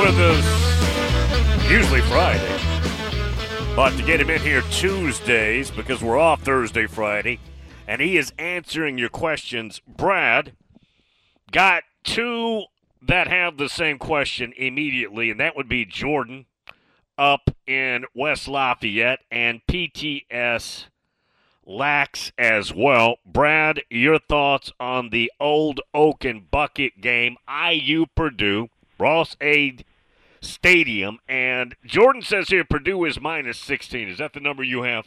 with us usually Friday. But to get him in here Tuesdays because we're off Thursday, Friday, and he is answering your questions. Brad got two that have the same question immediately, and that would be Jordan up in West Lafayette and PTS Lax as well. Brad, your thoughts on the Old Oaken Bucket game, IU Purdue, Ross Aid Stadium, and Jordan says here Purdue is minus 16. Is that the number you have?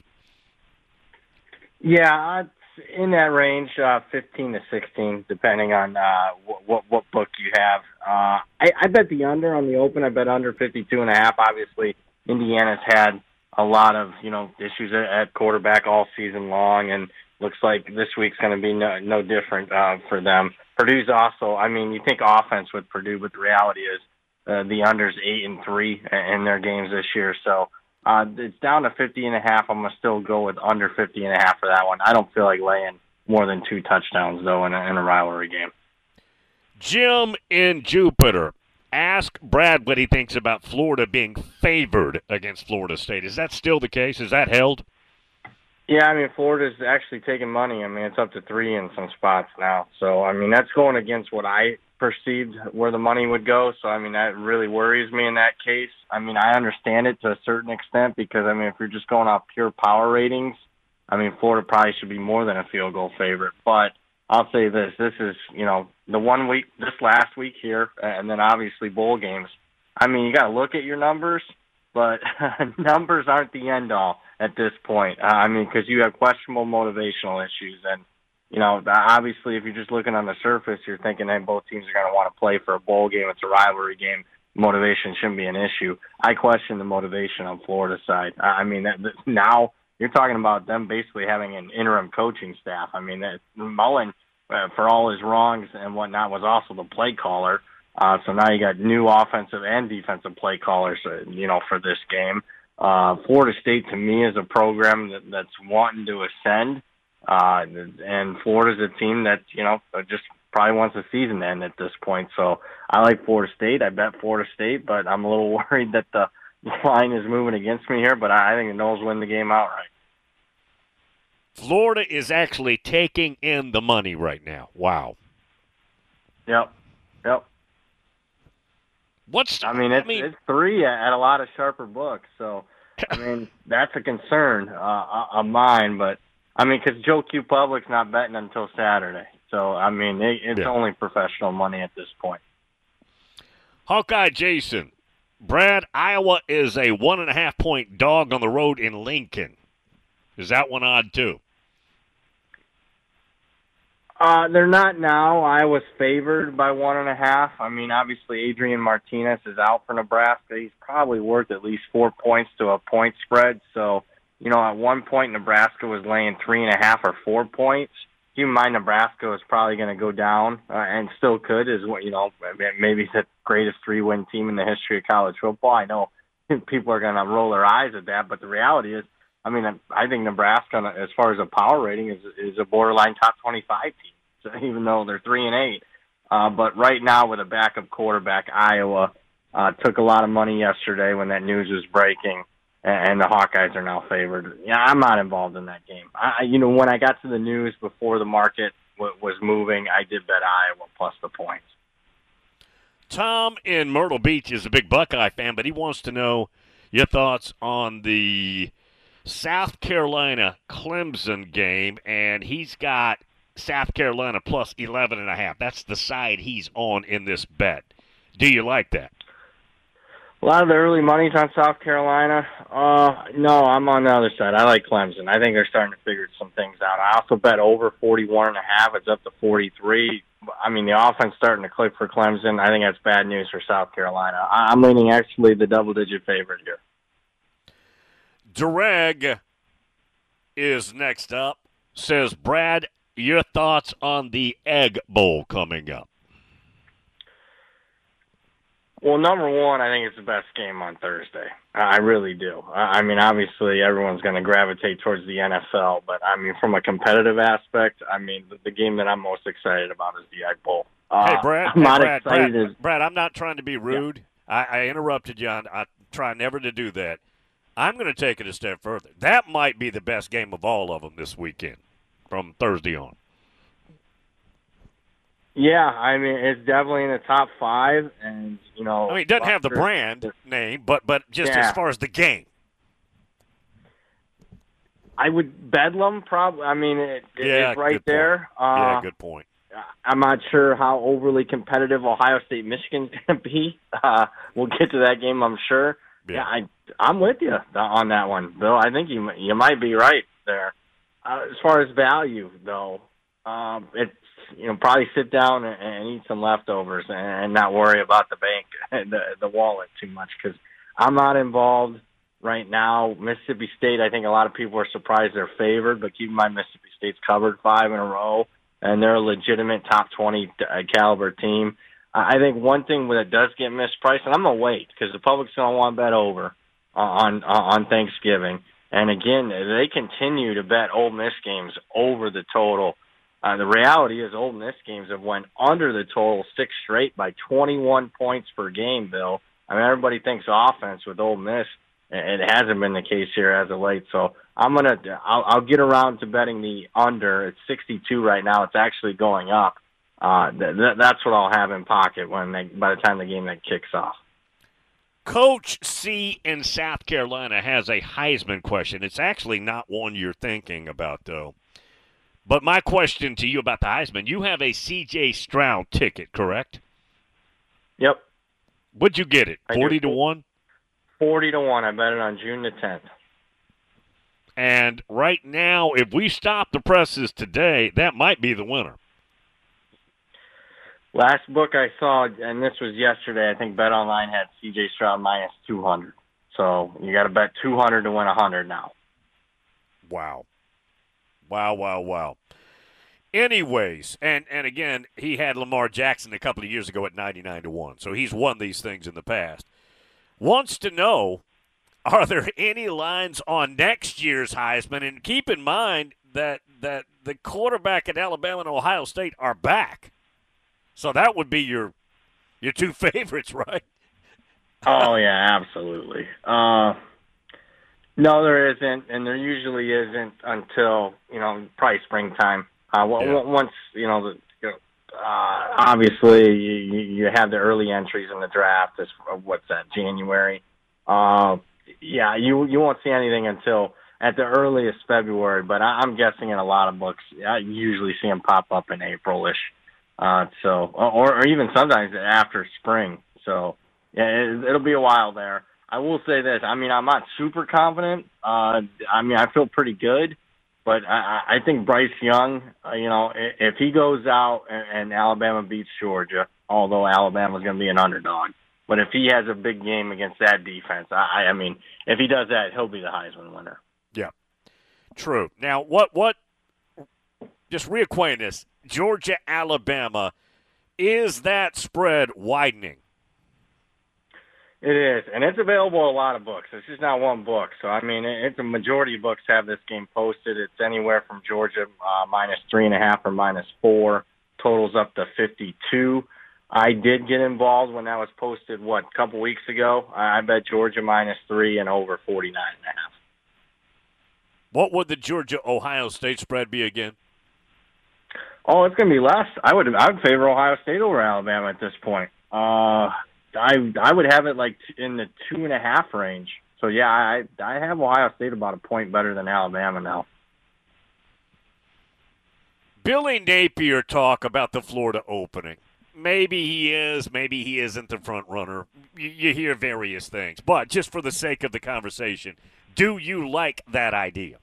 Yeah, it's in that range, 15 to 16, depending on what book you have. I bet the under on the open. I bet under 52.5. Obviously, Indiana's had a lot of issues at quarterback all season long, and looks like this week's going to be no different for them. Purdue's also, you think offense with Purdue, but the reality is the under's 8-3 in their games this year. So it's down to 50.5. I'm gonna still go with under 50.5 for that one. I don't feel like laying more than 2 touchdowns though in a rivalry game. Jim in Jupiter. Ask Brad what he thinks about Florida being favored against Florida State. Is that still the case? Is that held? Yeah, Florida's actually taking money. It's up to 3 in some spots now. So, that's going against what I perceived where the money would go. So, that really worries me in that case. I understand it to a certain extent because, if you're just going off pure power ratings, Florida probably should be more than a field goal favorite. But I'll say this is, the 1 week, this last week here, and then obviously bowl games. You got to look at your numbers, but numbers aren't the end all at this point. Because you have questionable motivational issues. And, obviously if you're just looking on the surface, you're thinking, hey, both teams are going to want to play for a bowl game. It's a rivalry game. Motivation shouldn't be an issue. I question the motivation on Florida's side. Now you're talking about them basically having an interim coaching staff. That Mullen, for all his wrongs and whatnot, was also the play caller. So now you got new offensive and defensive play callers, for this game. Florida State, to me, is a program that's wanting to ascend. And Florida's a team that, just probably wants the season to end at this point. So I like Florida State. I bet Florida State, but I'm a little worried that the line is moving against me here, but I think the Noles win the game outright. Florida is actually taking in the money right now. Wow. Yep. It's 3 at a lot of sharper books, so that's a concern of mine. But because Joe Q Public's not betting until Saturday, so it's only professional money at this point. Hawkeye Jason, Brad, Iowa is a 1.5-point dog on the road in Lincoln. Is that one odd too? They're not now. Iowa's favored by 1.5. Obviously Adrian Martinez is out for Nebraska. He's probably worth at least 4 points to a point spread. So, at one point Nebraska was laying 3.5 or 4 points. Keep in mind Nebraska is probably going to go down and still could, is what maybe the greatest 3-win team in the history of college football. I know people are going to roll their eyes at that, but the reality is, I think Nebraska, as far as a power rating, is a borderline top 25 team. So even though they're 3-8, but right now with a backup quarterback, Iowa took a lot of money yesterday when that news was breaking, and the Hawkeyes are now favored. Yeah, I'm not involved in that game. When I got to the news before the market was moving, I did bet Iowa plus the points. Tom in Myrtle Beach is a big Buckeye fan, but he wants to know your thoughts on the South Carolina Clemson game, and he's got South Carolina plus 11.5. That's the side he's on in this bet. Do you like that? A lot of the early money's on South Carolina. No, I'm on the other side. I like Clemson. I think they're starting to figure some things out. I also bet over 41.5. It's up to 43. The offense starting to click for Clemson. I think that's bad news for South Carolina. I'm leaning actually the double-digit favorite here. Durag is next up. Says, Brad, your thoughts on the Egg Bowl coming up? Well, number one, I think it's the best game on Thursday. I really do. Obviously, everyone's going to gravitate towards the NFL, but, from a competitive aspect, the game that I'm most excited about is the Egg Bowl. Hey, Brad, I'm not excited. Brad, I'm not trying to be rude. I interrupted you. I try never to do that. I'm going to take it a step further. That might be the best game of all of them this weekend from Thursday on. Yeah, I mean, it's definitely in the top 5, and, I mean, it doesn't have the brand name, but just as far as the game. I would Bedlam probably. I mean, it's right there. Yeah, good point. I'm not sure how overly competitive Ohio State Michigan's going to be. We'll get to that game, I'm sure. Yeah, I'm with you on that one, Bill. I think you might be right there. As far as value, though, it's probably sit down and eat some leftovers and not worry about the bank and the wallet too much, because I'm not involved right now. Mississippi State, I think a lot of people are surprised they're favored, but keep in mind Mississippi State's covered 5 in a row, and they're a legitimate top 20 caliber team. I think one thing that does get mispriced, and I'm going to wait because the public's going to want to bet over on Thanksgiving. And again, they continue to bet Ole Miss games over the total. The reality is Ole Miss games have went under the total 6 straight by 21 points per game, Bill. I mean, everybody thinks offense with Ole Miss. It hasn't been the case here as of late. So I'll get around to betting the under. It's 62 right now. It's actually going up. That's what I'll have in pocket by the time the game kicks off. Coach C in South Carolina has a Heisman question. It's actually not one you're thinking about, though. But my question to you about the Heisman, you have a C.J. Stroud ticket, correct? Yep. What'd you get it, 40 to 1? 40 to 1. I bet it on June the 10th. And right now, if we stop the presses today, that might be the winner. Last book I saw, and this was yesterday, I think BetOnline had C.J. Stroud minus 200. So you got to bet 200 to win 100 now. Wow. Anyways, and again, he had Lamar Jackson a couple of years ago at 99 to 1. So he's won these things in the past. Wants to know, are there any lines on next year's Heisman? And keep in mind that the quarterback at Alabama and Ohio State are back. So that would be your 2 favorites, right? Oh, yeah, absolutely. No, there isn't, and there usually isn't until, probably springtime. Once, obviously you have the early entries in the draft. What's that, January? You won't see anything until at the earliest February, but I'm guessing in a lot of books, I usually see them pop up in April-ish. Or even sometimes after spring. So, yeah, it'll be a while there. I will say this. I mean, I'm not super confident. I feel pretty good. But I think Bryce Young, if he goes out and Alabama beats Georgia, although Alabama's going to be an underdog, but if he has a big game against that defense, I mean, if he does that, he'll be the Heisman winner. Yeah, true. Now, what? Just reacquaint us. Georgia, Alabama, is that spread widening? It is, and it's available in a lot of books. It's just not one book. So, I mean, it's a majority of books have this game posted. It's anywhere from Georgia minus 3.5 or minus 4. Totals up to 52. I did get involved when that was posted, a couple weeks ago. I bet Georgia minus 3 and over 49.5. What would the Georgia-Ohio State spread be again? Oh, it's going to be less. I would favor Ohio State over Alabama at this point. I would have it like in the 2.5 range. So yeah, I have Ohio State about a point better than Alabama now. Billy Napier talk about the Florida opening. Maybe he is, maybe he isn't the front runner. You hear various things, but just for the sake of the conversation, do you like that idea?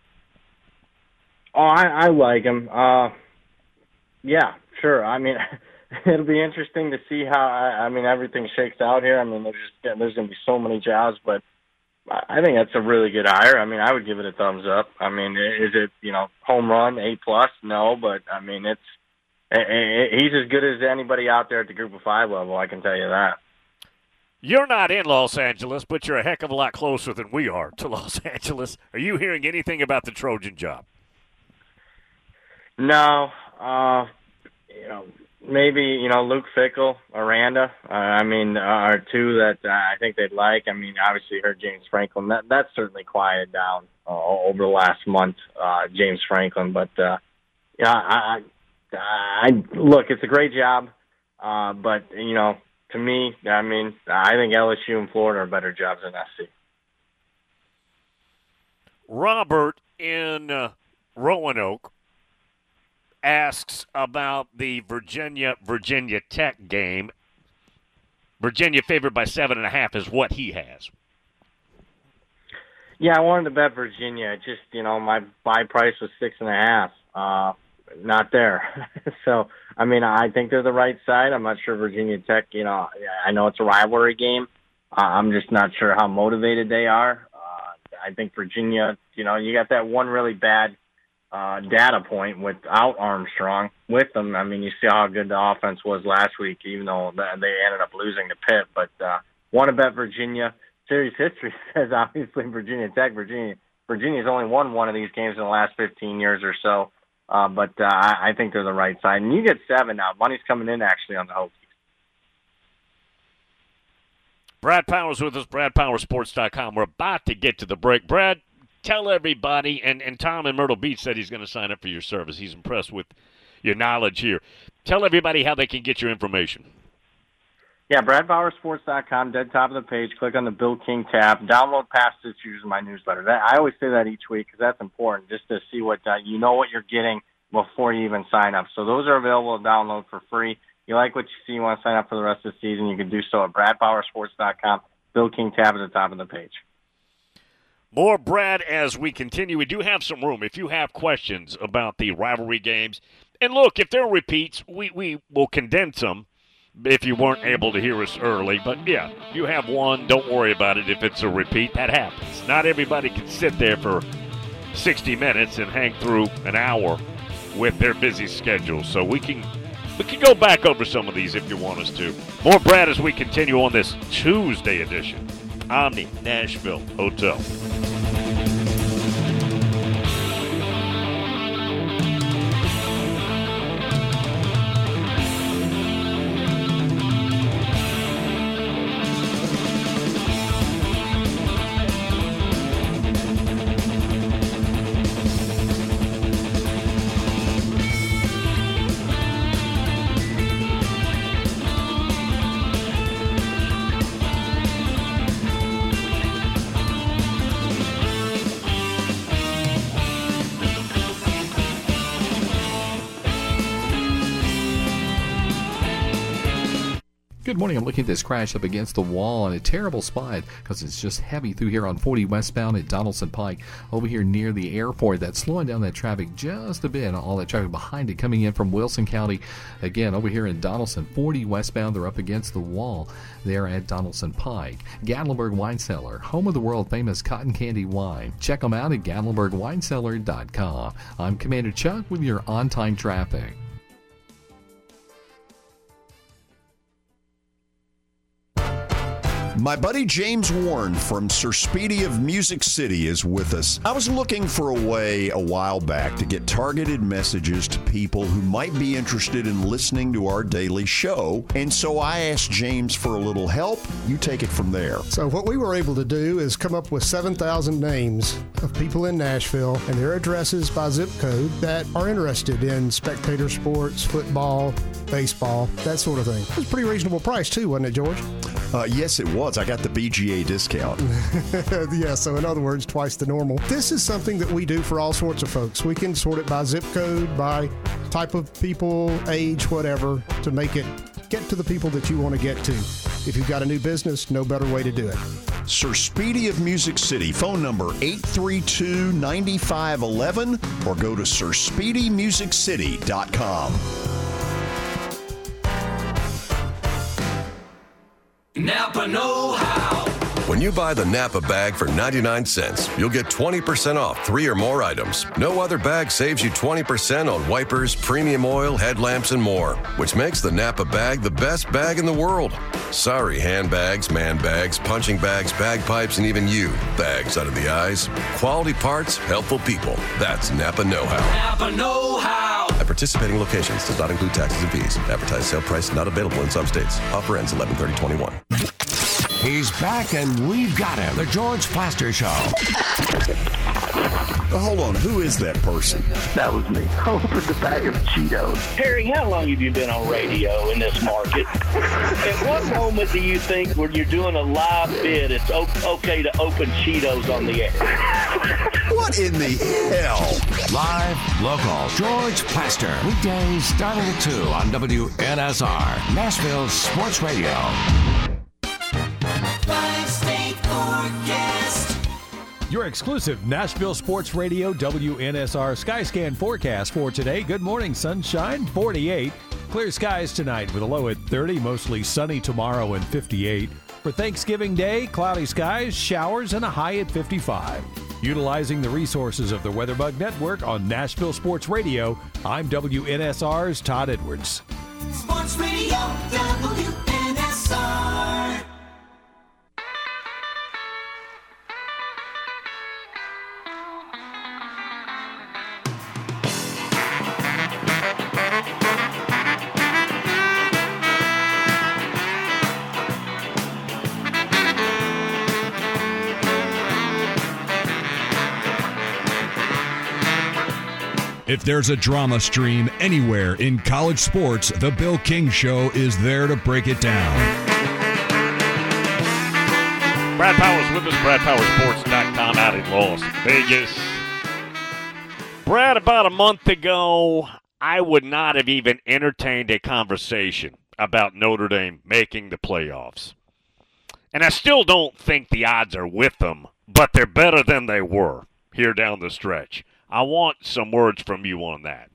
Oh, I like him. Yeah, sure. I mean, it'll be interesting to see how everything shakes out here. I mean, there's going to be so many jobs, but I think that's a really good hire. I mean, I would give it a thumbs up. I mean, is it home run A+? No, but I mean he's as good as anybody out there at the Group of 5 level. I can tell you that. You're not in Los Angeles, but you're a heck of a lot closer than we are to Los Angeles. Are you hearing anything about the Trojan job? No. maybe, Luke Fickell, Aranda, are two that I think they'd like. I mean, obviously you heard James Franklin. That's certainly quieted down over the last month, James Franklin. But, I look, it's a great job. But, to me, I think LSU and Florida are better jobs than SC. Robert in Roanoke asks about the Virginia Tech game. Virginia favored by 7.5 is what he has. Yeah, I wanted to bet Virginia. Just, my buy price was 6.5. Not there. So, I think they're the right side. I'm not sure Virginia Tech, I know it's a rivalry game. I'm just not sure how motivated they are. I think Virginia, you got that one really bad data point without Armstrong. With them, you see how good the offense was last week, even though they ended up losing to Pitt. But want to bet Virginia. Series history says, obviously, Virginia Tech. Virginia's only won one of these games in the last 15 years or so. But I think they're the right side. And you get 7 now. Money's coming in, actually, on the Hokies. Brad Powers with us, BradPowersports.com. We're about to get to the break. Brad, tell everybody, and Tom in Myrtle Beach said he's going to sign up for your service. He's impressed with your knowledge here. Tell everybody how they can get your information. Yeah, BradPowersports.com, dead top of the page. Click on the Bill King tab. Download past issues in my newsletter. I always say that each week because that's important, just to see what what you're getting before you even sign up. So those are available to download for free. You like what you see, you want to sign up for the rest of the season, you can do so at BradPowersports.com. Bill King tab at the top of the page. More Brad as we continue. We do have some room. If you have questions about the rivalry games, and look, if there are repeats, we will condense them if you weren't able to hear us early. But, yeah, you have one. Don't worry about it if it's a repeat. That happens. Not everybody can sit there for 60 minutes and hang through an hour with their busy schedule. So we can go back over some of these if you want us to. More Brad as we continue on this Tuesday edition. Omni Nashville Hotel. Good morning. I'm looking at this crash up against the wall in a terrible spot because it's just heavy through here on 40 westbound at Donaldson Pike over here near the airport. That's slowing down that traffic just a bit. All that traffic behind it coming in from Wilson County. Again, over here in Donaldson, 40 westbound. They're up against the wall there at Donaldson Pike. Gatlinburg Wine Cellar, home of the world famous cotton candy wine. Check them out at GatlinburgWineCellar.com. I'm Commander Chuck with your on-time traffic. My buddy James Warren from Sir Speedy of Music City is with us. I was looking for a way a while back to get targeted messages to people who might be interested in listening to our daily show, and so I asked James for a little help. You take it from there. So what we were able to do is come up with 7,000 names of people in Nashville and their addresses by zip code that are interested in spectator sports, football, baseball, that sort of thing. It was a pretty reasonable price too, wasn't it, George? Yes, it was. I got the BGA discount. Yeah, so in other words, twice the normal. This is something that we do for all sorts of folks. We can sort it by zip code, by type of people, age, whatever, to make it get to the people that you want to get to. If you've got a new business, no better way to do it. Sir Speedy of Music City, phone number 832-9511, or go to SirSpeedyMusicCity.com. Napa know-how. When you buy the Napa bag for 99 cents, you'll get 20% off 3 or more items. No other bag saves you 20% on wipers, premium oil, headlamps, and more, which makes the Napa bag the best bag in the world. Sorry, handbags, man bags, punching bags, bagpipes, and even you, bags out of the eyes. Quality parts, helpful people. That's Napa know-how. Napa know-how. At participating locations does not include taxes and fees. Advertised sale price not available in some states. Offer ends 11/30/21. He's back and we've got him. The George Plaster Show. Hold on, who is that person? That was me. Open the bag of Cheetos. Harry, how long have you been on radio in this market? At what moment do you think when you're doing a live bid, it's okay to open Cheetos on the air? What in the hell? Live, local, George Plaster. Weekdays starting at 2 on WNSR, Nashville Sports Radio. Five-state forecast. Your exclusive Nashville Sports Radio WNSR Skyscan forecast for today. Good morning, sunshine, 48. Clear skies tonight with a low at 30, mostly sunny tomorrow and 58. For Thanksgiving Day, cloudy skies, showers, and a high at 55. Utilizing the resources of the WeatherBug Network on Nashville Sports Radio, I'm WNSR's Todd Edwards. Sports Radio WNSR. If there's a drama stream anywhere in college sports, The Bill King Show is there to break it down. Brad Powers with us, BradPowersports.com out in Las Vegas. Brad, about a month ago, I would not have even entertained a conversation about Notre Dame making the playoffs. And I still don't think the odds are with them, but they're better than they were here down the stretch. I want some words from you on that.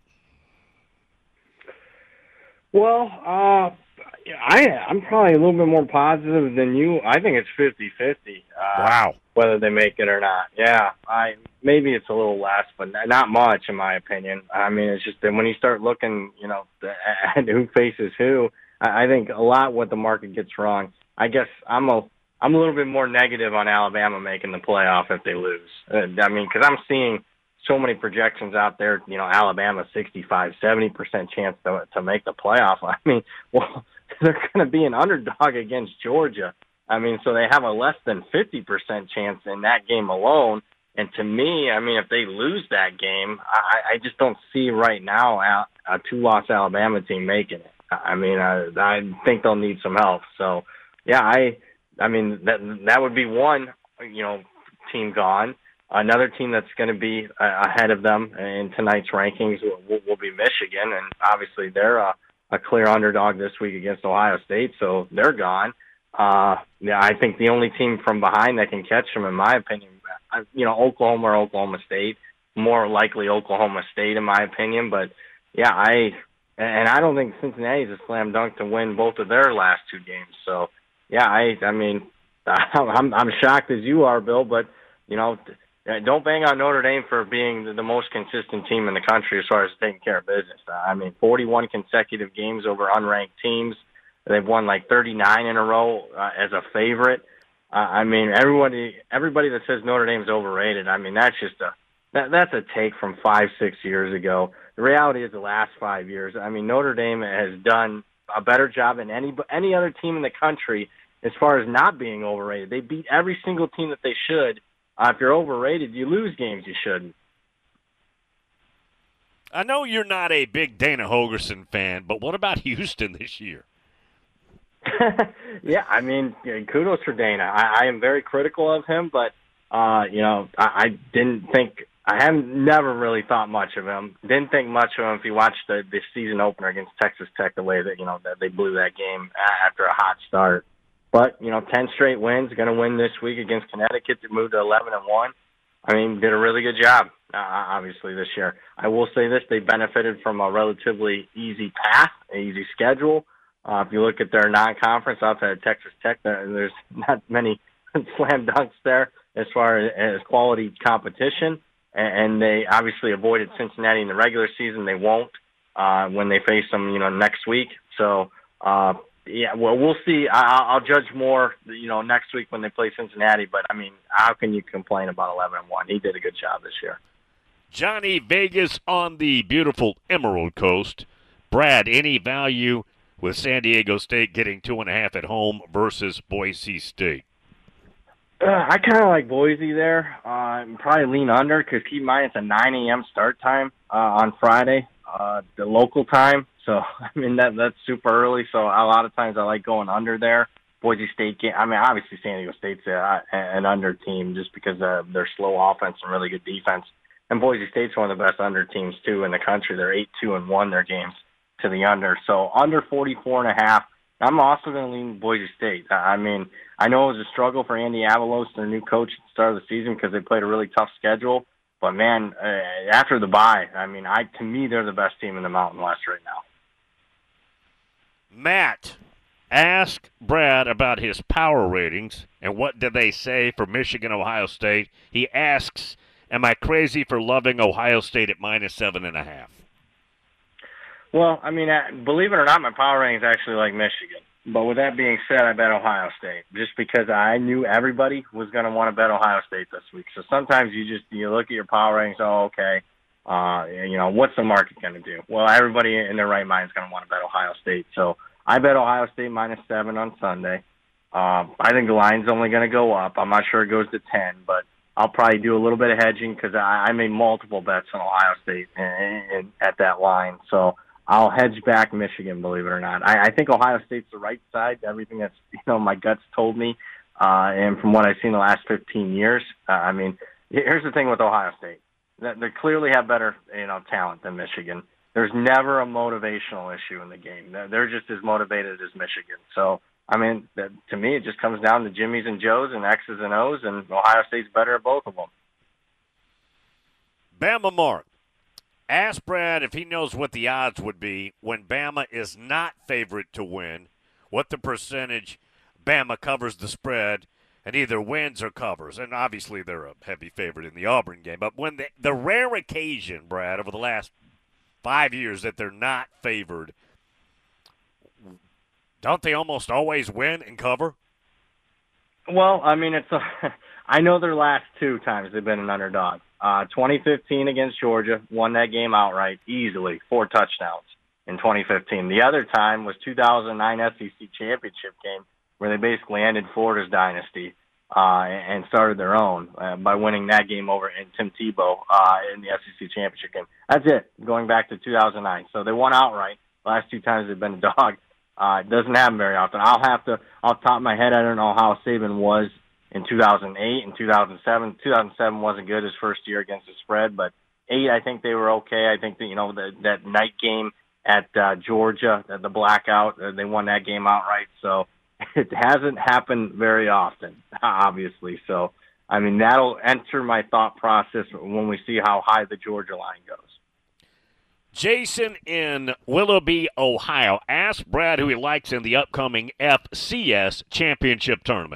Well, I'm probably a little bit more positive than you. I think it's 50-50. Wow. Whether they make it or not. Yeah, maybe it's a little less, but not much in my opinion. I mean, it's just that when you start looking, at who faces who, I think a lot what the market gets wrong. I guess I'm a little bit more negative on Alabama making the playoff if they lose. Because I'm seeing so many projections out there, Alabama 65-70% chance to make the playoff. I mean, well, they're going to be an underdog against Georgia. I mean, so they have a less than 50% chance in that game alone. And to me, I mean, if they lose that game, I just don't see right now a two-loss Alabama team making it. I mean, I think they'll need some help. So, yeah, I mean that would be one, team gone. Another team that's going to be ahead of them in tonight's rankings will be Michigan, and obviously they're a clear underdog this week against Ohio State, so they're gone. I think the only team from behind that can catch them, in my opinion, Oklahoma or Oklahoma State. More likely Oklahoma State, in my opinion. But yeah, I don't think Cincinnati's a slam dunk to win both of their last two games. So yeah, I mean, I'm shocked as you are, Bill, but don't bang on Notre Dame for being the most consistent team in the country as far as taking care of business. I mean, 41 consecutive games over unranked teams. They've won like 39 in a row as a favorite. I mean, everybody that says Notre Dame's overrated, I mean, that's just that's a take from 5-6 years ago. The reality is the last 5 years, I mean, Notre Dame has done a better job than any other team in the country as far as not being overrated. They beat every single team that they should. If you're overrated, you lose games you shouldn't. I know you're not a big Dana Holgorsen fan, but what about Houston this year? Yeah, I mean, kudos for Dana. I am very critical of him, but, I never really thought much of him. Didn't think much of him if you watched the season opener against Texas Tech, the way that, that they blew that game after a hot start. But, 10 straight wins, going to win this week against Connecticut to move to 11-1. I mean, did a really good job, obviously, this year. I will say this, they benefited from a relatively easy path, an easy schedule. If you look at their non-conference outside of Texas Tech, there's not many slam dunks there as far as quality competition. And they obviously avoided Cincinnati in the regular season. They won't when they face them, next week. So, yeah, well, we'll see. I'll judge more, next week when they play Cincinnati. But, I mean, how can you complain about 11-1? He did a good job this year. Johnny Vegas on the beautiful Emerald Coast. Brad, any value with San Diego State getting 2.5 at home versus Boise State? I kind of like Boise there. Probably lean under because keep in mind it's a 9 a.m. start time on Friday, the local time. So, I mean, that's super early. So, a lot of times I like going under there. Boise State game. I mean, obviously San Diego State's an under team just because of their slow offense and really good defense. And Boise State's one of the best under teams, too, in the country. They're 8-2-1 their games to the under. So, under 44.5. I'm also going to lean Boise State. I mean, I know it was a struggle for Andy Avalos, their new coach, at the start of the season because they played a really tough schedule. But, man, after the bye, I mean, to me, they're the best team in the Mountain West right now. Matt, ask Brad about his power ratings and what did they say for Michigan, Ohio State. He asks, am I crazy for loving Ohio State at -7.5? Well, I mean, believe it or not, my power rating is actually like Michigan. But with that being said, I bet Ohio State just because I knew everybody was going to want to bet Ohio State this week. So sometimes you look at your power ratings, okay, what's the market going to do? Well, everybody in their right mind is going to want to bet Ohio State. So I bet Ohio State -7 on Sunday. I think the line's only going to go up. I'm not sure it goes to 10, but I'll probably do a little bit of hedging because I made multiple bets on Ohio State at that line. So I'll hedge back Michigan, believe it or not. I think Ohio State's the right side. Everything that's my guts told me, and from what I've seen the last 15 years. I mean, here's the thing with Ohio State: they clearly have better talent than Michigan. There's never a motivational issue in the game. They're just as motivated as Michigan. So I mean, to me, it just comes down to Jimmys and Joes and X's and O's, and Ohio State's better at both of them. Bama Mark. Ask Brad if he knows what the odds would be when Bama is not favored to win, what the percentage Bama covers the spread and either wins or covers. And obviously they're a heavy favorite in the Auburn game. But when the rare occasion, Brad, over the last 5 years that they're not favored, don't they almost always win and cover? Well, I mean, I know their last 2 times they've been an underdog. 2015 against Georgia, won that game outright, easily, 4 touchdowns in 2015. The other time was 2009 SEC championship game where they basically ended Florida's dynasty and started their own by winning that game over in Tim Tebow in the SEC championship game. That's it, going back to 2009. So they won outright. Last 2 times they've been a dog. It doesn't happen very often. I'll have to, off the top of my head, I don't know how Saban was in 2008 and 2007. 2007 wasn't good his first year against the spread, but 8, I think they were okay. I think that, that night game at Georgia, the blackout, they won that game outright. So it hasn't happened very often, obviously. So, I mean, that'll enter my thought process when we see how high the Georgia line goes. Jason in Willoughby, Ohio. Ask Brad who he likes in the upcoming FCS championship tournament.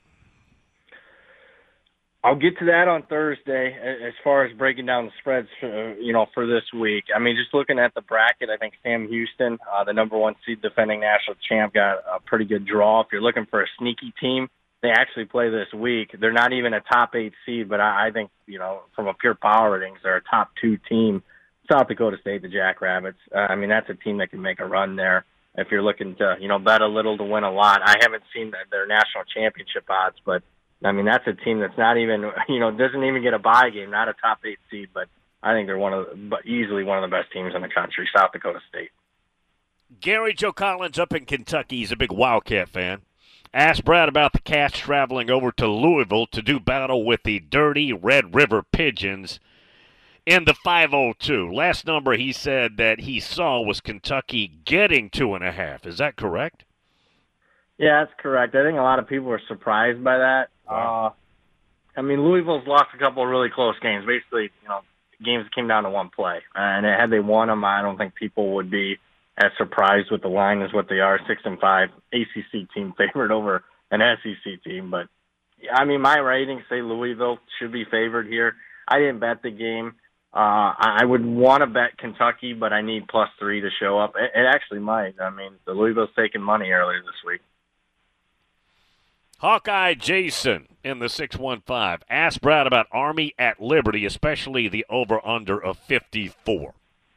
I'll get to that on Thursday as far as breaking down the spreads, for this week. I mean, just looking at the bracket, I think Sam Houston, the number 1 seed defending national champ, got a pretty good draw. If you're looking for a sneaky team, they actually play this week. They're not even a top 8 seed, but I think, from a pure power ratings, they're a top 2 team. South Dakota State, the Jackrabbits. I mean, that's a team that can make a run there. If you're looking to, bet a little to win a lot. I haven't seen their national championship odds, but I mean, that's a team that's not even, doesn't even get a bye game, not a top 8 seed, but I think they're easily one of the best teams in the country, South Dakota State. Gary Joe Collins up in Kentucky. He's a big Wildcat fan. Ask Brad about the Cats traveling over to Louisville to do battle with the dirty Red River Pigeons in the 502. Last number he said that he saw was Kentucky getting 2.5. Is that correct? Yeah, that's correct. I think a lot of people are surprised by that. Wow. I mean, Louisville's lost a couple of really close games. Basically, games came down to 1 play. And had they won them, I don't think people would be as surprised with the line as what they are. 6-5 ACC team favored over an SEC team. But, I mean, my ratings say Louisville should be favored here. I didn't bet the game. I would want to bet Kentucky, but I need +3 to show up. It actually might. I mean, the Louisville's taking money earlier this week. Hawkeye Jason in the 615 asked Brad about Army at Liberty, especially the over-under of 54.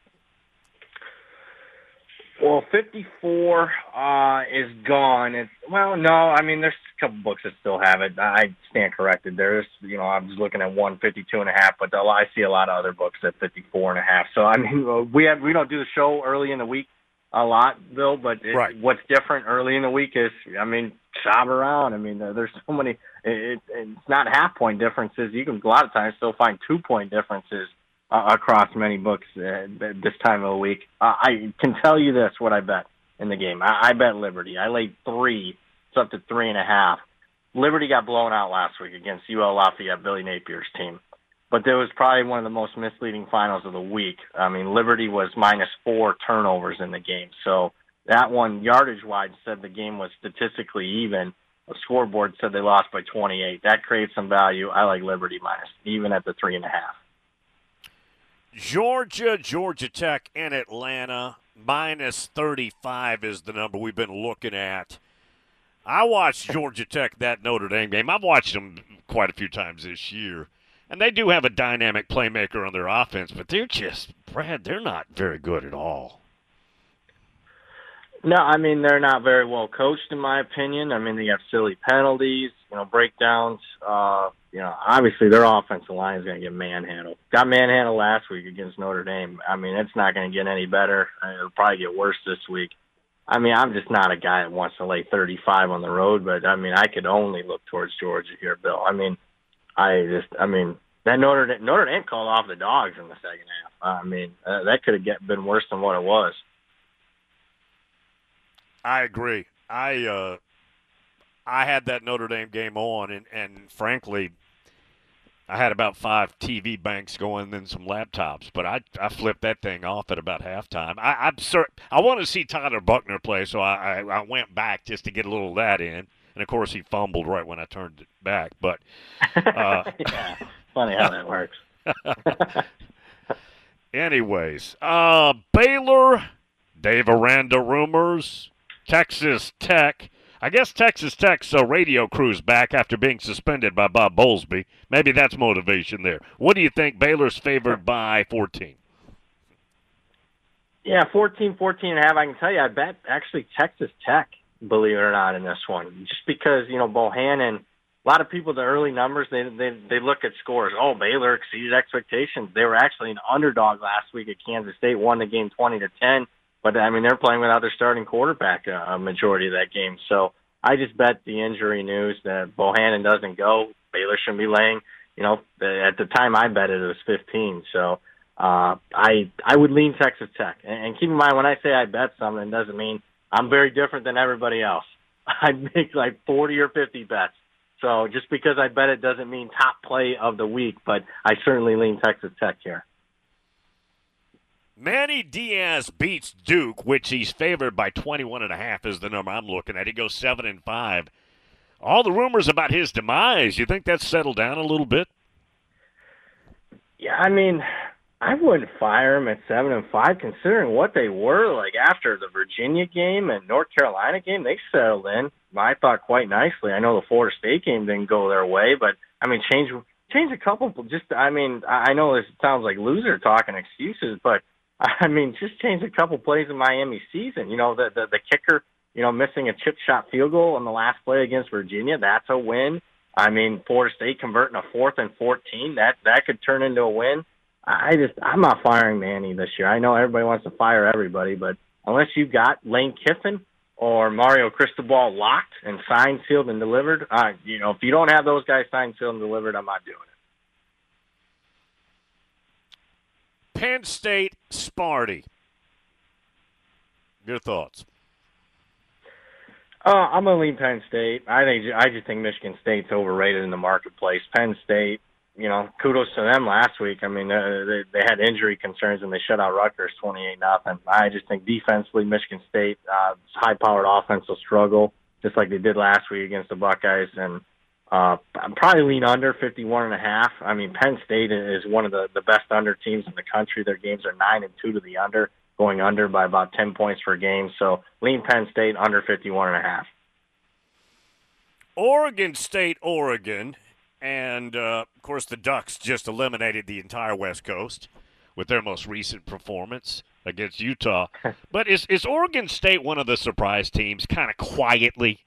Well, 54 is gone. No, I mean, there's a couple books that still have it. I stand corrected. There's, I was looking at 152.5, but I see a lot of other books at 54.5. So, I mean, we don't do the show early in the week a lot, Bill, but what's different early in the week is, I mean, shop around. I mean, there's so many. It's not half-point differences. You can, a lot of times, still find 2-point differences across many books this time of the week. I can tell you this, what I bet in the game. I bet Liberty. I laid 3. It's up to 3.5. Liberty got blown out last week against UL Lafayette, Billy Napier's team. But there was probably one of the most misleading finals of the week. I mean, Liberty was -4 turnovers in the game. So that one, yardage-wise, said the game was statistically even. The scoreboard said they lost by 28. That creates some value. I like Liberty even at the 3.5. Georgia Tech in Atlanta, -35 is the number we've been looking at. I watched Georgia Tech, that Notre Dame game. I've watched them quite a few times this year. And they do have a dynamic playmaker on their offense, but they're not very good at all. No, I mean, they're not very well coached, in my opinion. I mean, they have silly penalties, breakdowns. Obviously their offensive line is going to get manhandled. Got manhandled last week against Notre Dame. I mean, it's not going to get any better. It'll probably get worse this week. I mean, I'm just not a guy that wants to lay 35 on the road, but, I mean, I could only look towards Georgia here, Bill. I mean, that Notre Dame called off the dogs in the second half. I mean, that could have been worse than what it was. I agree. I had that Notre Dame game on, and frankly, I had about 5 TV banks going and some laptops, but I flipped that thing off at about halftime. I want to see Tyler Buckner play, so I went back just to get a little of that in. And, of course, he fumbled right when I turned it back. But yeah, funny how that works. Anyways, Baylor, Dave Aranda rumors, Texas Tech. I guess Texas Tech's radio crew's back after being suspended by Bob Bowlesby. Maybe that's motivation there. What do you think? Baylor's favored by 14. Yeah, 14.5. I can tell you, I bet actually Texas Tech, believe it or not, in this one. Just because, Bohannon, a lot of people, the early numbers, they look at scores. Oh, Baylor exceeded expectations. They were actually an underdog last week at Kansas State, won the game 20-10. But, I mean, they're playing without their starting quarterback a majority of that game. So I just bet the injury news that Bohannon doesn't go. Baylor shouldn't be laying. At the time I bet it was 15. So I would lean Texas Tech. And keep in mind, when I say I bet something, it doesn't mean I'm very different than everybody else. I make like 40 or 50 bets. So just because I bet it doesn't mean top play of the week, but I certainly lean Texas Tech here. Manny Diaz beats Duke, which he's favored by 21.5 is the number I'm looking at. He goes 7-5. All the rumors about his demise, you think that's settled down a little bit? Yeah, I mean, I wouldn't fire him at 7-5, considering what they were like after the Virginia game and North Carolina game. They settled in, I thought, quite nicely. I know the Florida State game didn't go their way, but I mean, change a couple. I know this sounds like loser talking excuses, but I mean, just change a couple plays in Miami season. The kicker, missing a chip shot field goal on the last play against Virginia, that's a win. I mean, Florida State converting a 4th and 14, that could turn into a win. I'm not firing Manny this year. I know everybody wants to fire everybody, but unless you got Lane Kiffin or Mario Cristobal locked and signed, sealed, and delivered, if you don't have those guys signed, sealed, and delivered, I'm not doing it. Penn State, Sparty. Your thoughts? I'm going to lean Penn State. I just think Michigan State's overrated in the marketplace. Penn State, kudos to them last week. I mean, they had injury concerns and they shut out Rutgers 28-0. I just think defensively, Michigan State, high-powered offense will struggle, just like they did last week against the Buckeyes. And I'd probably lean under 51.5. I mean, Penn State is one of the best under teams in the country. Their games are 9-2 to the under, going under by about 10 points per game. So lean Penn State under 51.5. Oregon State, Oregon, and, of course, the Ducks just eliminated the entire West Coast with their most recent performance against Utah. But is Oregon State one of the surprise teams, kind of quietly?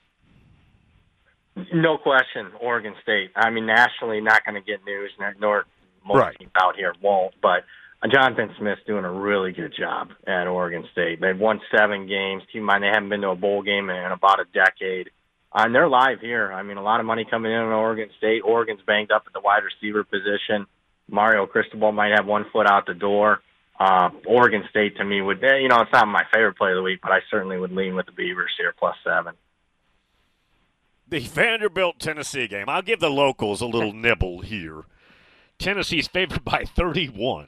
No question, Oregon State. I mean, nationally, not going to get news, nor most teams out here won't. But Jonathan Smith's doing a really good job at Oregon State. They've won 7 games. Keep in mind, they haven't been to a bowl game in about a decade. And they're live here. I mean, a lot of money coming in on Oregon State. Oregon's banged up at the wide receiver position. Mario Cristobal might have one foot out the door. Oregon State, to me, would, it's not my favorite play of the week, but I certainly would lean with the Beavers here, +7. The Vanderbilt-Tennessee game. I'll give the locals a little nibble here. Tennessee's favored by 31.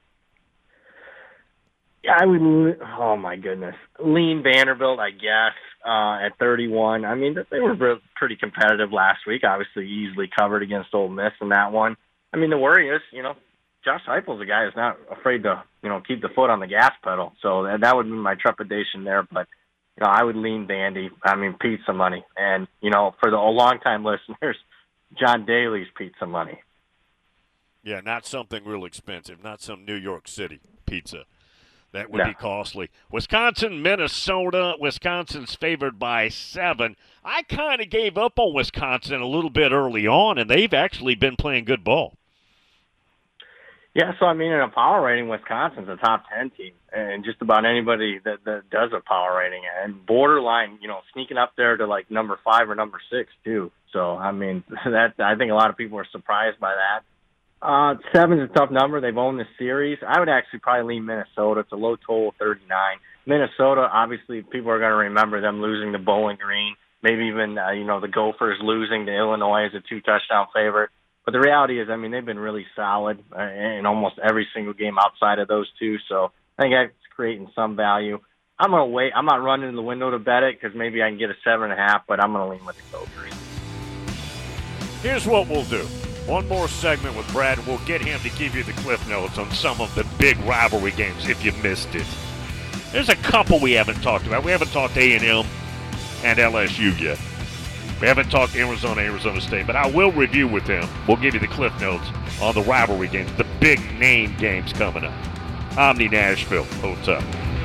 Yeah, I would, oh my goodness. Lean Vanderbilt, I guess, at 31. I mean, they were pretty competitive last week, obviously easily covered against Ole Miss in that one. I mean, the worry is, Josh Heupel's a guy who's not afraid to, keep the foot on the gas pedal. So that would be my trepidation there. But, I would lean Vandy. I mean, pizza money. And, for the long-time listeners, John Daly's pizza money. Yeah, not something real expensive, not some New York City pizza. That would be costly. Wisconsin, Minnesota. Wisconsin's favored by 7. I kind of gave up on Wisconsin a little bit early on, and they've actually been playing good ball. Yeah, so, I mean, in a power rating, Wisconsin's a top 10 team, and just about anybody that does a power rating, and borderline, sneaking up there to, like, number 5 or number 6, too. So, I mean, I think a lot of people are surprised by that. 7's a tough number. They've owned this series. I would actually probably lean Minnesota. It's a low total, 39. Minnesota, obviously, people are going to remember them losing to Bowling Green, maybe even, the Gophers losing to Illinois as a 2-touchdown favorite. But the reality is, I mean, they've been really solid in almost every single game outside of those two. So I think that's creating some value. I'm going to wait. I'm not running to the window to bet it because maybe I can get a 7.5, but I'm going to lean with the Gophers. Here's what we'll do. One more segment with Brad. We'll get him to give you the cliff notes on some of the big rivalry games if you missed it. There's a couple we haven't talked about. We haven't talked A&M and LSU yet. We haven't talked Arizona State, but I will review with him. We'll give you the cliff notes on the rivalry games, the big name games coming up. Omni Nashville. Hold up.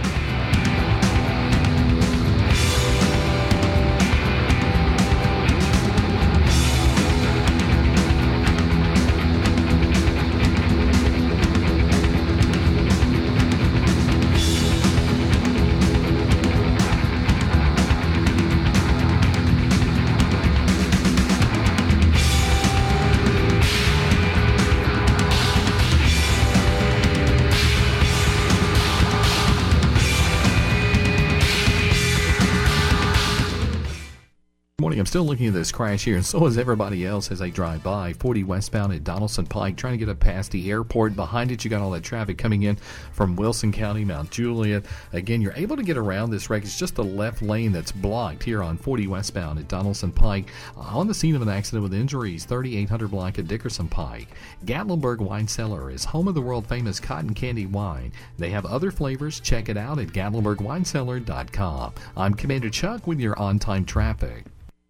I'm still looking at this crash here, and so is everybody else as they drive by. 40 westbound at Donaldson Pike, trying to get up past the airport. Behind it, you got all that traffic coming in from Wilson County, Mount Juliet. Again, you're able to get around this wreck. It's just the left lane that's blocked here on 40 westbound at Donaldson Pike. On the scene of an accident with injuries, 3800 block at Dickerson Pike. Gatlinburg Wine Cellar is home of the world-famous cotton candy wine. They have other flavors. Check it out at GatlinburgWineCellar.com. I'm Commander Chuck with your on-time traffic.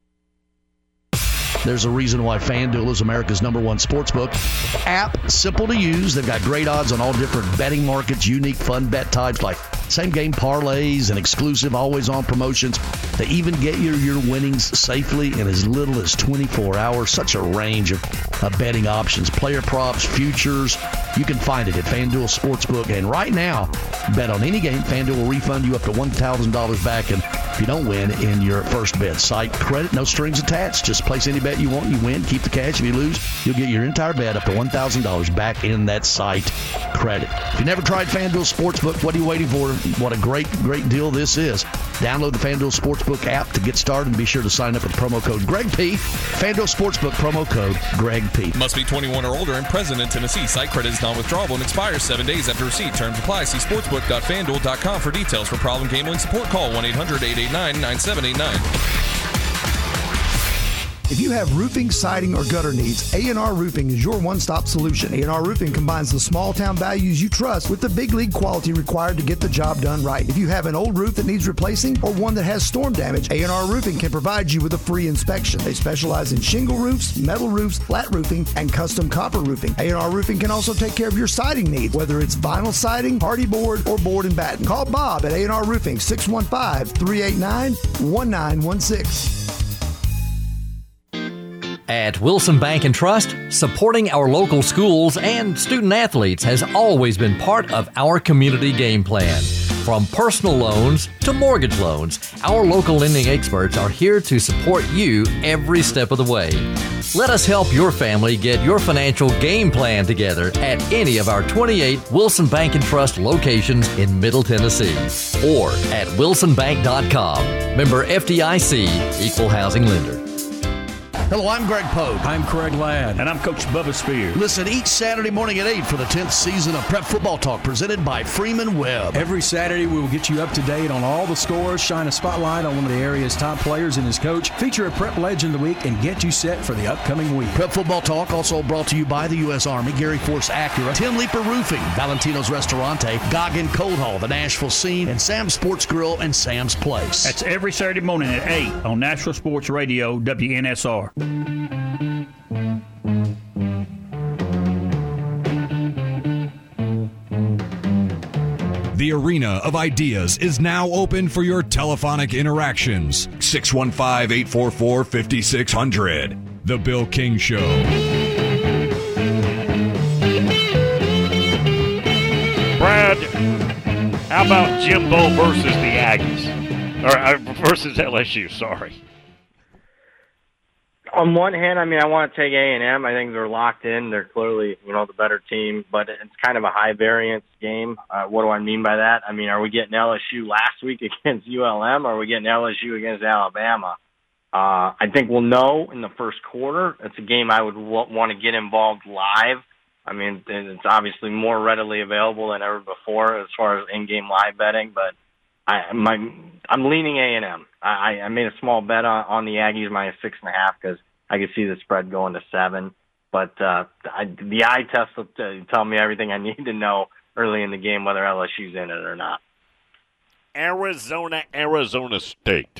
There's a reason why FanDuel is America's #1 sportsbook app. Simple to use. They've got great odds on all different betting markets, unique fun bet types like same-game parlays and exclusive always-on promotions. They even get your winnings safely in as little as 24 hours. Such a range of betting options, player props, futures. You can find it at FanDuel Sportsbook. And right now, bet on any game. FanDuel will refund you up to $1,000 back, and if you don't win in your first bet. Site credit, no strings attached. Just place any bet you want, you win. Keep the cash. If you lose, you'll get your entire bet up to $1,000 back in that site credit. If you never tried FanDuel Sportsbook, what are you waiting for? What a great deal this is. Download the FanDuel Sportsbook app to get started, and be sure to sign up with promo code Greg P. FanDuel Sportsbook, promo code Greg P. Must be 21 or older and present in Tennessee. Site credit is non-withdrawable and expires 7 days after receipt. Terms apply. See sportsbook.fanduel.com for details. For problem gambling support, call 1-800-889-9789. If you have roofing, siding, or gutter needs, A&R Roofing is your one-stop solution. A&R Roofing combines the small-town values you trust with the big league quality required to get the job done right. If you have an old roof that needs replacing or one that has storm damage, A&R Roofing can provide you with a free inspection. They specialize in shingle roofs, metal roofs, flat roofing, and custom copper roofing. A&R Roofing can also take care of your siding needs, whether it's vinyl siding, hardy board, or board and batten. Call Bob at A&R Roofing, 615-389-1916. At Wilson Bank and Trust, supporting our local schools and student athletes has always been part of our community game plan. From personal loans to mortgage loans, our local lending experts are here to support you every step of the way. Let us help your family get your financial game plan together at any of our 28 Wilson Bank and Trust locations in Middle Tennessee or at wilsonbank.com. Member FDIC, Equal Housing Lender. Hello, I'm Greg Pogue. I'm Craig Ladd. And I'm Coach Bubba Spears. Listen each Saturday morning at 8 for the 10th season of Prep Football Talk presented by Freeman Webb. Every Saturday, we will get you up to date on all the scores, shine a spotlight on one of the area's top players and his coach, feature a Prep Legend of the Week, and get you set for the upcoming week. Prep Football Talk also brought to you by the U.S. Army, Gary Force Acura, Tim Leeper Roofing, Valentino's Restaurante, Goggin Cold Hall, the Nashville Scene, and Sam's Sports Grill and Sam's Place. That's every Saturday morning at 8 on Nashville Sports Radio, WNSR. The arena of ideas is now open for your telephonic interactions. 615-844-5600. The Bill King Show. Brad, how about Jimbo versus the Aggies? Or versus LSU, sorry. On one hand, I mean, I want to take A&M. I think they're locked in. They're clearly, the better team, but it's kind of a high variance game. What do I mean by that? I mean, are we getting LSU last week against ULM, or are we getting LSU against Alabama? I think we'll know in the first quarter. It's a game I would want to get involved live. I mean, it's obviously more readily available than ever before as far as in-game live betting, but I'm leaning A&M. I made a small bet on the Aggies minus 6.5 because I could see the spread going to 7. But the eye test will tell me everything I need to know early in the game, whether LSU's in it or not. Arizona State.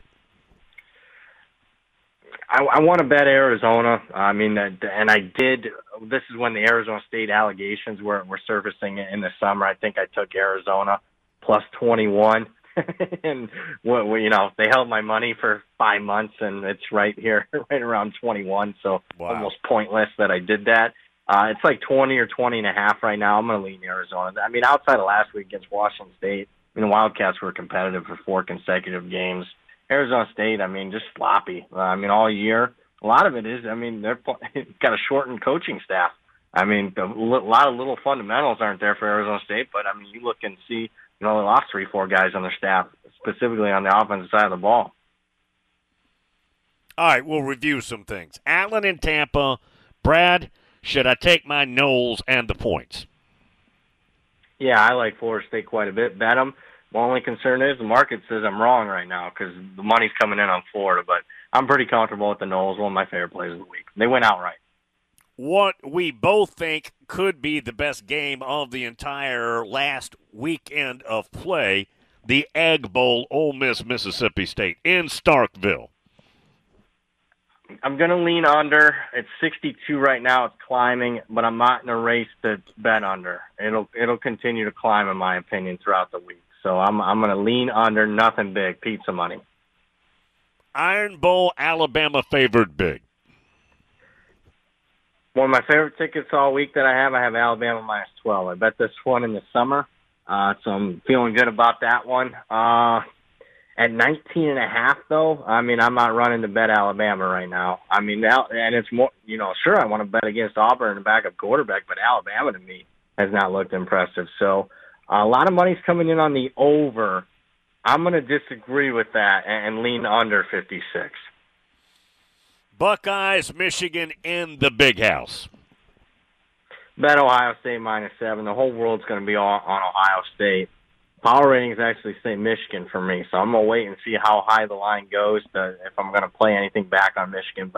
I want to bet Arizona. I mean, and I did. This is when the Arizona State allegations were surfacing in the summer. I think I took Arizona plus 21. And they held my money for 5 months, and it's right here, right around 21. So almost pointless that I did that. It's like 20 or 20.5 right now. I'm going to lean Arizona. I mean, outside of last week against Washington State, the Wildcats were competitive for 4 consecutive games. Arizona State, just sloppy. All year. A lot of it is, they've got a shortened coaching staff. A lot of little fundamentals aren't there for Arizona State, but you look and see. They lost 3-4 guys on their staff, specifically on the offensive side of the ball. All right, we'll review some things. Allen in Tampa. Brad, should I take my Noles and the points? Yeah, I like Florida State quite a bit. Bet them. My only concern is the market says I'm wrong right now because the money's coming in on Florida, but I'm pretty comfortable with the Noles, one of my favorite plays of the week. They went outright. What we both think could be the best game of the entire last weekend of play, the Egg Bowl, Ole Miss, Mississippi State in Starkville. I'm going to lean under. It's 62 right now. It's climbing, but I'm not in a race to bet under. It'll continue to climb, in my opinion, throughout the week. So I'm going to lean under, nothing big, pizza money. Iron Bowl, Alabama favored big. One of my favorite tickets all week that I have Alabama minus 12. I bet this one in the summer, so I'm feeling good about that one. At 19.5, though, I'm not running to bet Alabama right now. And it's more, sure, I want to bet against Auburn and a backup quarterback, but Alabama to me has not looked impressive. So a lot of money's coming in on the over. I'm going to disagree with that and lean under 56. Buckeyes, Michigan in the Big House. Bet Ohio State minus 7. The whole world's going to be on Ohio State. Power ratings actually say Michigan for me, so I'm going to wait and see how high the line goes if I'm going to play anything back on Michigan. But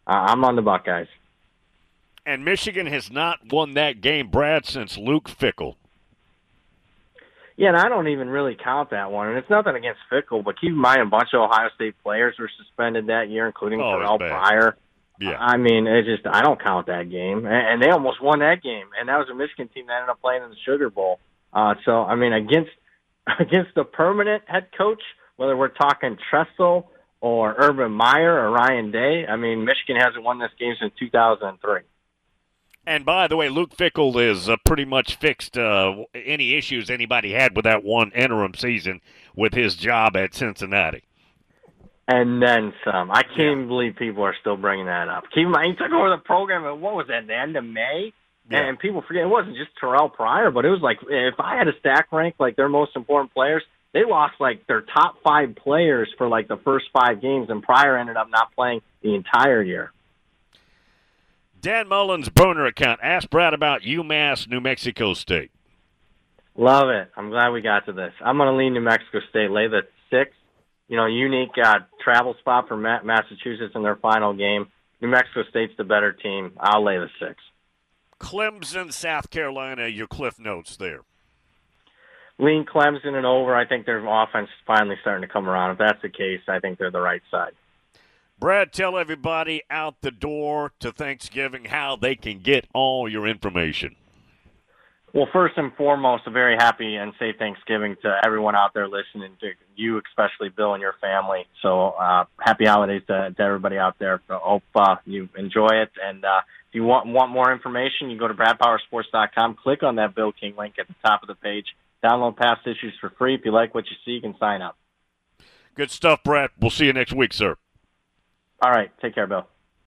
I'm on the Buckeyes. And Michigan has not won that game, Brad, since Luke Fickell. Yeah, and I don't even really count that one. And it's nothing against Fickell, but keep in mind a bunch of Ohio State players were suspended that year, including Terrell Pryor. Yeah. I mean, I don't count that game. And they almost won that game. And that was a Michigan team that ended up playing in the Sugar Bowl. So, I mean, against the permanent head coach, whether we're talking Tressel or Urban Meyer or Ryan Day, I mean, Michigan hasn't won this game since 2003. And by the way, Luke Fickell is pretty much fixed any issues anybody had with that one interim season with his job at Cincinnati. And then some. I can't believe people are still bringing that up. Keep in mind, he took over the program at, what was that, the end of May? Yeah. And people forget, it wasn't just Terrell Pryor, but it was like, if I had to stack rank like their most important players, they lost like their top 5 players for like the first 5 games, and Pryor ended up not playing the entire year. Dan Mullen's burner account. Ask Brad about UMass New Mexico State. Love it. I'm glad we got to this. I'm going to lean New Mexico State, lay the 6. Unique travel spot for Massachusetts in their final game. New Mexico State's the better team. I'll lay the 6. Clemson, South Carolina, your cliff notes there. Lean Clemson and over. I think their offense is finally starting to come around. If that's the case, I think they're the right side. Brad, tell everybody out the door to Thanksgiving how they can get all your information. Well, first and foremost, a very happy and safe Thanksgiving to everyone out there listening, to you especially, Bill, and your family. So happy holidays to everybody out there. I hope you enjoy it. And if you want more information, you go to bradpowersports.com, click on that Bill King link at the top of the page. Download past issues for free. If you like what you see, you can sign up. Good stuff, Brad. We'll see you next week, sir. All right. Take care, Bill.